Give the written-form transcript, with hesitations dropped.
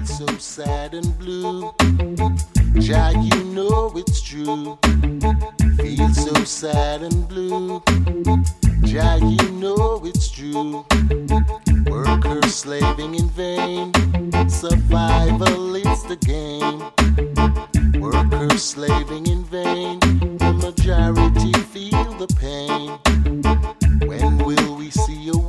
so sad and blue. Jah, you know it's true. Feel so sad and blue. Jah, you know it's true. Workers slaving in vain. Survival is the game. Workers slaving in vain. The majority feel the pain. When will we see a